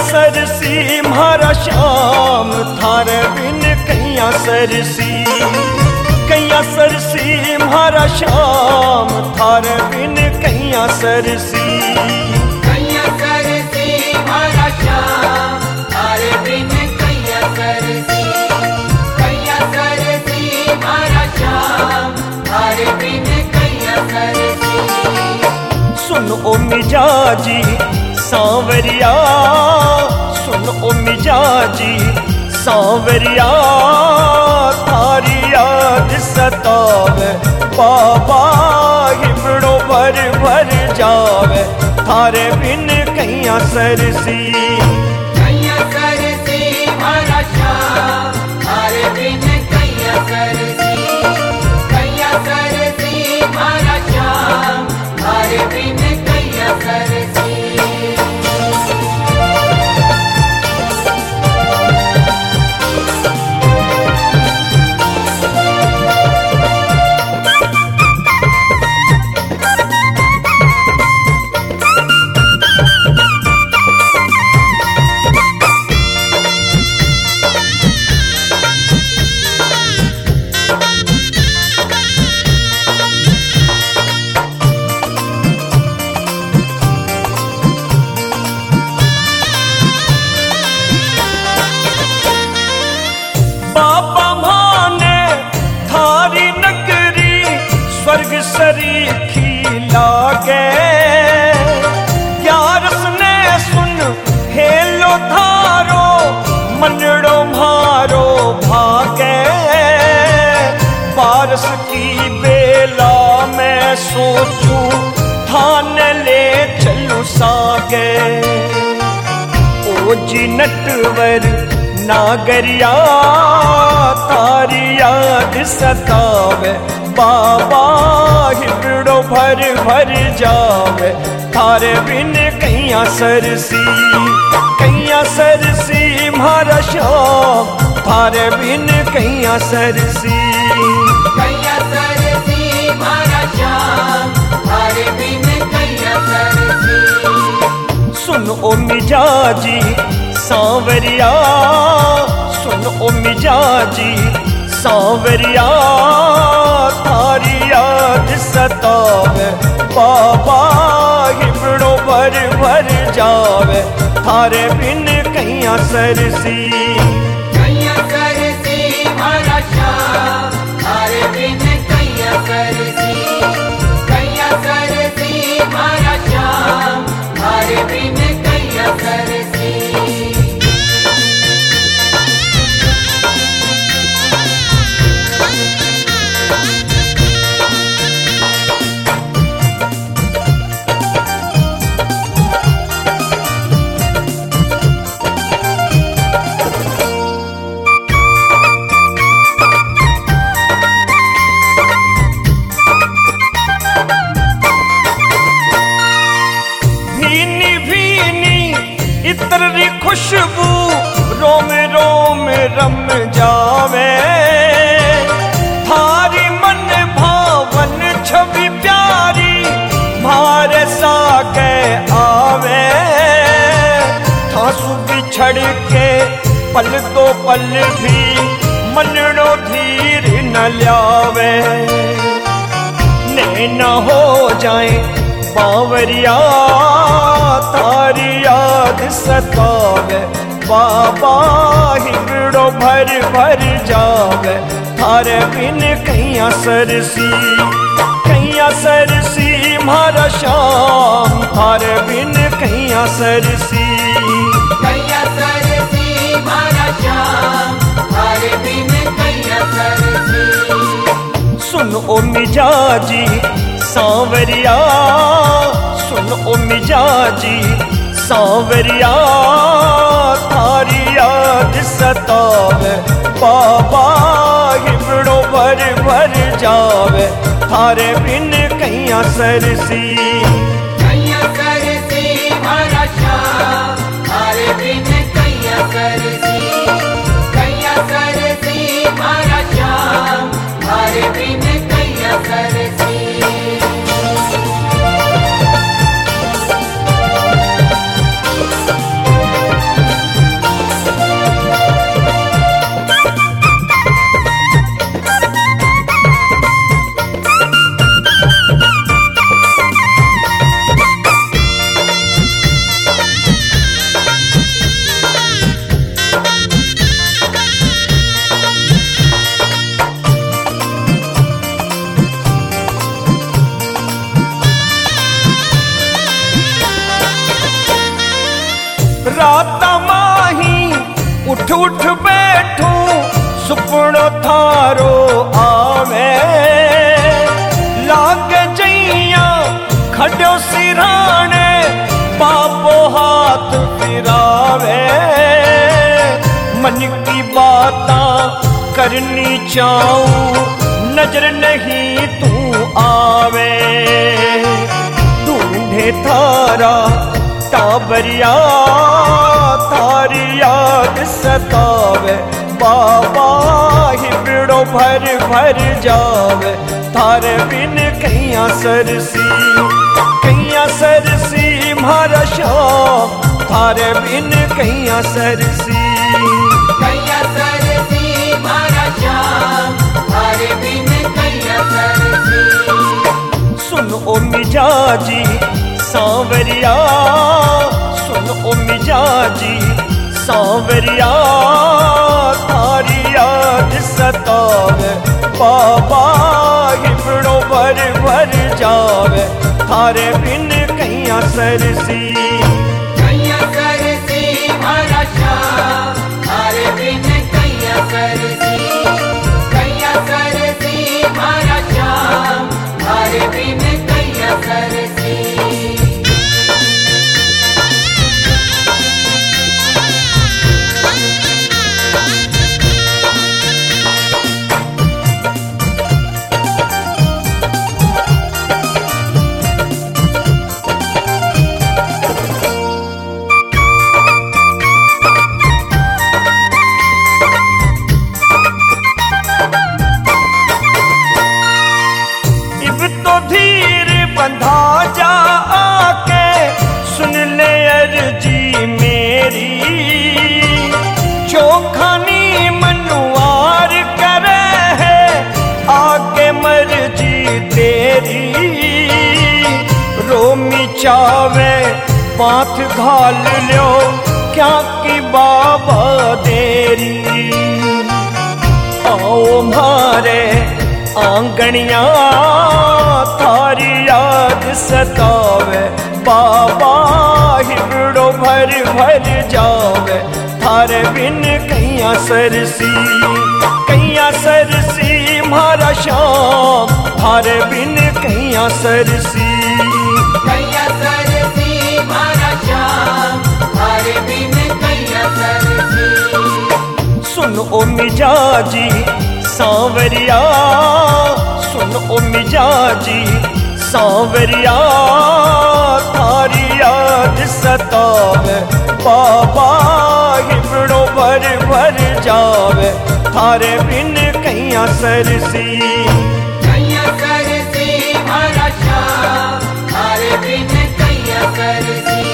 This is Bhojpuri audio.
सरसी म्हारा श्याम थारे बिन कैया सरसी, कैया सरसी म्हारा श्याम थारे बिन कैया सरसी, कैया सरसी म्हारा श्याम थारे बिन कैया सरसी, कैया सरसी म्हारा श्याम थारे बिन कैया सरसी। सुन ओ मिजाजी सांवरिया, सुन ओ मिजाजी सांवरिया, थारी याद सतावे बाबा हिबड़ो भर भर जावे थारे बिन कैया सरसी, कैया सरसी म्हारा श्याम थारे बिन कैया सरसी, कैया सरसी म्हारा श्याम थारे बिन कैया सरसी। स्वर्ग सरीखी लागे ग्यारस ने सुन हेलो धारो मनड़ो मारो भागे, बारस की बेला मैं सोचूं थान ले चलूं सागे, ओ जी नटवर नागरिया तारी याद सतावे बाबा हिबड़ो भर भर जावे थारे बिन कैया सरसी, कैया सरसी म्हारा श्याम थारे बिन कैया सरसी, कैया सरसी म्हारा श्याम थारे बिन कैया सरसी। सुन ओ मिजाजी सांवरिया, सुन ओ मिजाजी सांवरिया, थारी याद सतावे बाबा हिबड़ो भर भर जावे थारे बिन कैया सरसी, कैया सरसी म्हारा श्याम थारे बिन कैया सरसी, कैया सरसी म्हारा श्याम थारे बिन कैया सरसी। इतरी खुशबू रोम रोम रम जावे, थारी मन भावन छवि प्यारी मारे साके आवे, थासु बिछड़ के पल दो पल भी मनड़ो धीर न ल्यावे, नैना हो जाए बावरिया तारी याद सतावे बाबा हिबड़ो भर भर जावे थारे बिन कैया सरसी, कैया सरसी म्हारा श्याम थारे बिन कैया सरसी, कैया सरसी म्हारा श्याम थारे बिन कैया सरसी। सुन ओ मिजाजी सांवरिया, सुन ओ मिजाजी सांवरिया, थारी याद सतावे बाबा हिबड़ो भर भर जावे थारे बिन कैया सरसी, कैया सरसी म्हारा श्याम थारे बिन कैया सरसी, कैया सरसी म्हारा श्याम थारे बिन कैया सरसी। रात माही उठ उठ बैठू सुपनो थारो आवे लाग जइया खड्यो सिराने बाबो हाथ फिरावे मन की बातां करनी चाहूं नजर नहीं तू आवे ढूंढे थारा टाबरिया थारी याद सतावे बाबा हिबड़ो भर भर जावे थारे बिन कैया सरसी म्हारा श्याम थारे बिन कैया सरसी म्हारा श्याम थारे बिन कैया सरसी सुन ओ मिजाजी सांवरिया सुन ओ मिजाजी सांवरिया थारी याद सतावे बाबा हिबड़ो भर भर जावे थारे बिन कैया सरसी म्हारा श्याम थारे बिन कैया सरसी म्हारा श्याम थारे बिन कैया सरसी बंधा जा आके सुन ले अर्जी मेरी चोखानी मनुआर करे है आगे मर्जी तेरी रोमी चावे पाथ घाल लो क्या की बाबा देरी आओ मारे आंगनिया थारी याद सतावे बाबा हिबड़ो भर भर जावे थारे बिन कैया सरसी म्हारा श्याम थारे बिन कैया सरसी म्हारा श्याम थारे बिन कैया सरसी सुन ओ मिजाजी सांवरिया सुन ओ मिजाजी सांवरिया थारी याद सतावे बाबा हिबड़ो भर भर जावे थारे बिन कैया सरसी म्हारा श्याम थारे बिन कैया सरसी